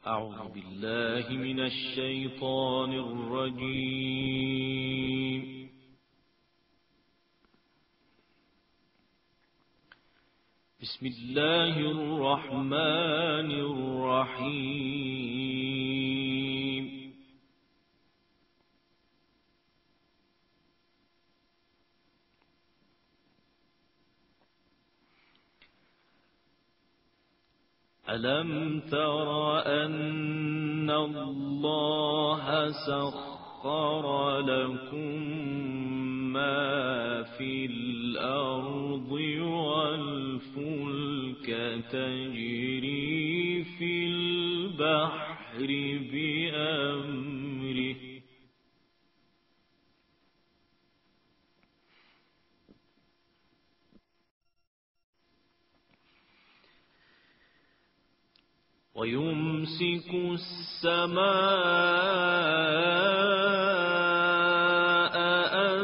أعوذ بالله من الشيطان الرجيم. بسم الله الرحمن الرحيم. ألم تر أن الله سخر لكم ما في الأرض والفلك تجري في البحر بأمره ويمسك السماء أن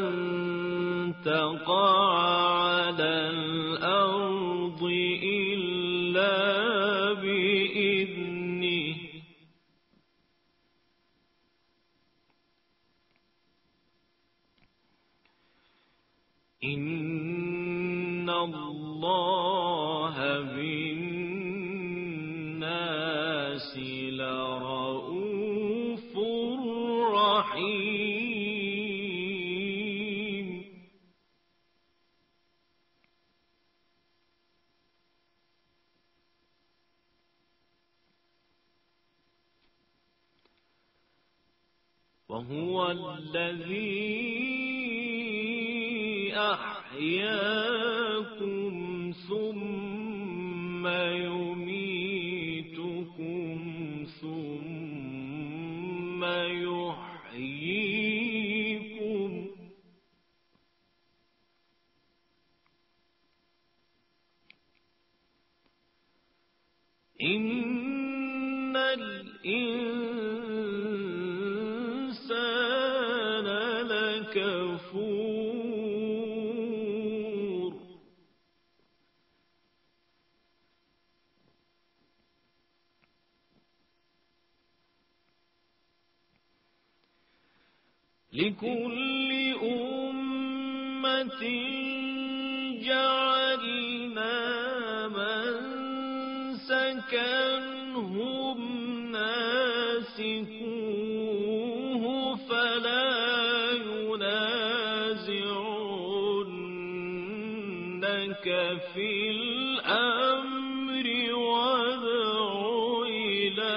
تقع على الأرض إلا بإذنه إن الله بالناس لرؤوف رحيم. وهو الذي أحياكم ثم يميتكم ثم يحييكم إن الإنسان لكفور. لكل أمة جعلنا منسكا هم ناسكوه فلا ينازعنك في الأمر وادع إلى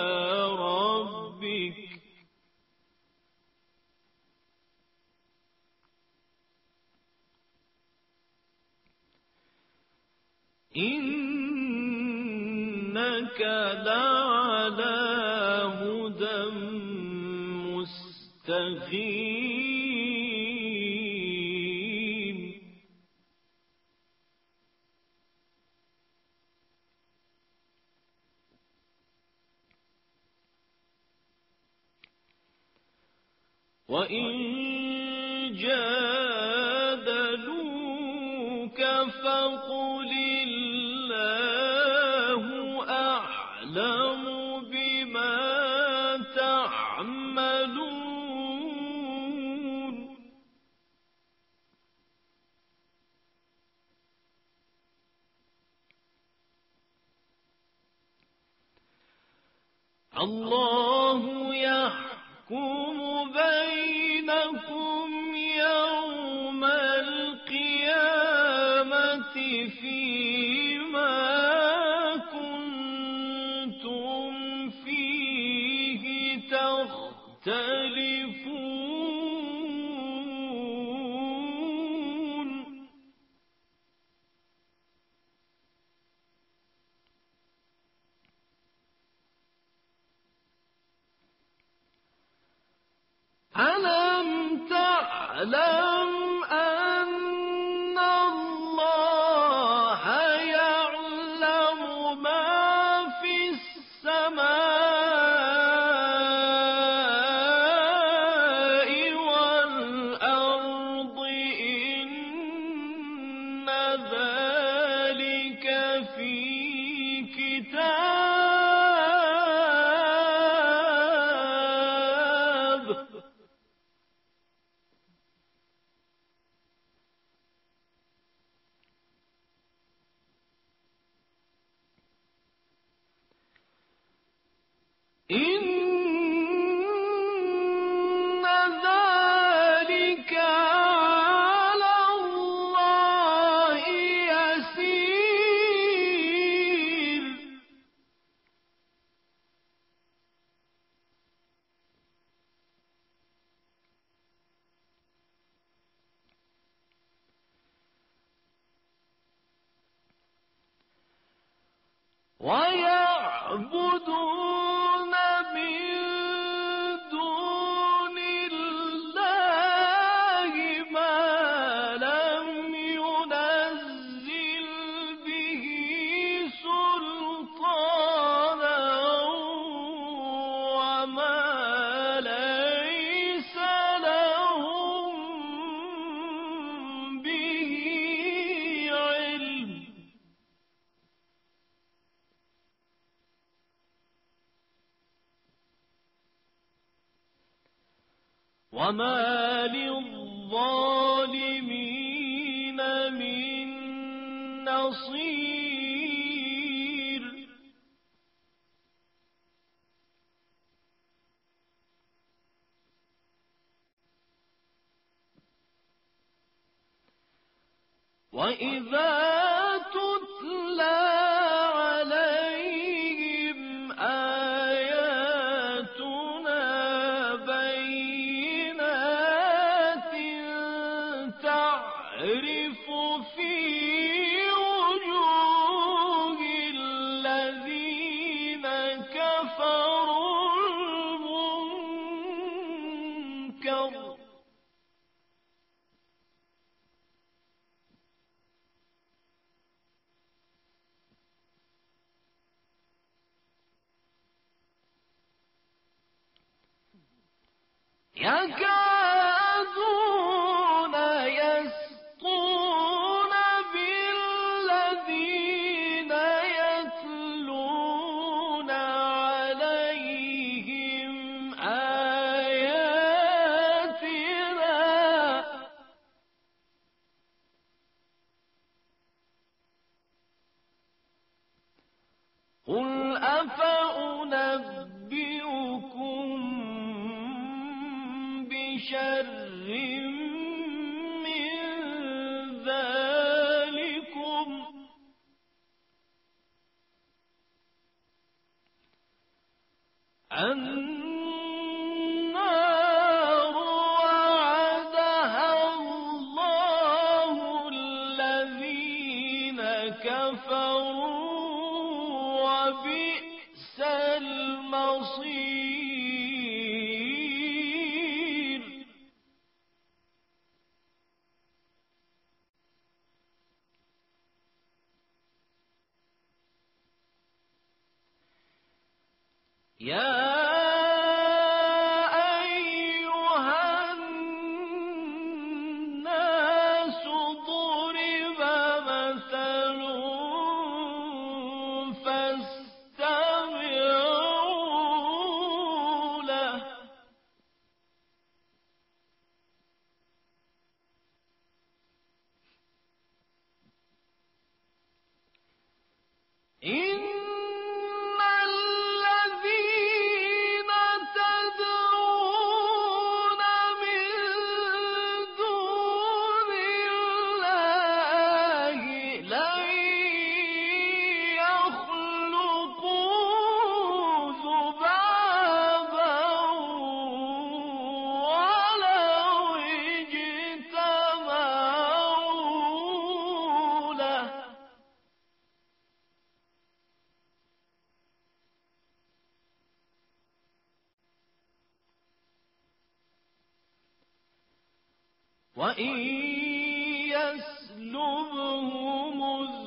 ربك إنك لعلى هدى مستقيم. وإن جادلوك فقل الله أعلم بما تعملون. الله يحكم بينكم يوم القيامة فيما كنتم فيه تختلفون. ألم تعلم أن الله يعلم ما في السماء والأرض إن ذلك في كتاب ويعبدون من دون الله ما لم ينزل به سلطانا وما ليس لهم به علم وما للظالمين من نصير وإذا تتلى عليهم آياتنا بينات تعرف في وجوه الذين كفروا المنكر يكادون يسطون بالذين يتلون عليهم آياتنا قل أفأنبئكم بشر من ذلكم النار وعدها الله الذين كفروا وبئس المصير يا أيها الناس ضرب مثل فاستمعوا له إن الذين تدعون من دون الله لن يخلقوا ذبابا ولو اجتمعوا له وإن يسلبهم